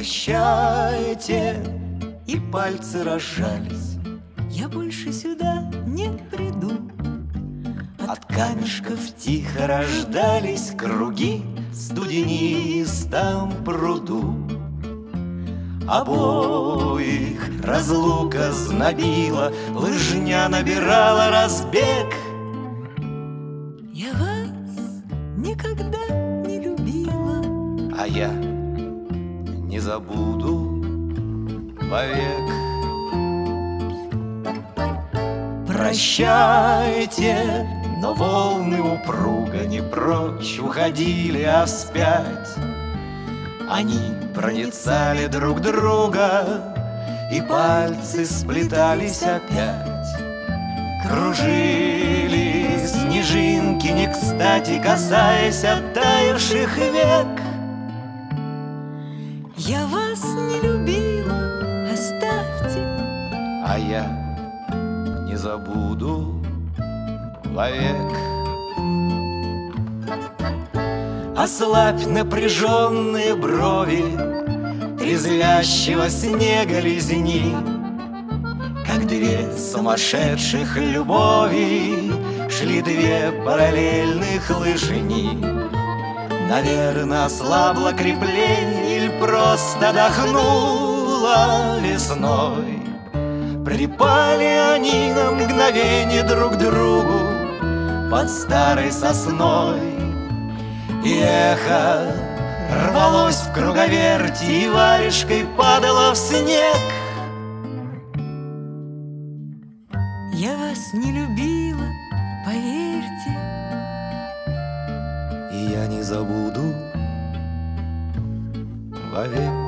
Прощайте, и пальцы разжались. Я больше сюда не приду. От камешков тихо рождались круги в студенистом пруду. Обоих разлука знобила, лыжня набирала разбег. Я вас никогда не любила, А я не забуду вовек. Прощайте, но волны упруго не прочь уходили, а вспять. Они проницали друг друга, и пальцы сплетались опять. Кружили снежинки, не кстати касаясь оттаивших век. я вас не любила, оставьте. А я не забуду вовек. Ослабь напряженные брови, трезвящего снега лизни, как две сумасшедших любови шли две параллельных лыжни. Наверно, ослабло крепление или просто дохнуло весной. Припали они на мгновение друг к другу под старой сосной. И эхо рвалось в круговерти и варежкой падало в снег. Я вас не любила, поверьте. И я не забуду вовек.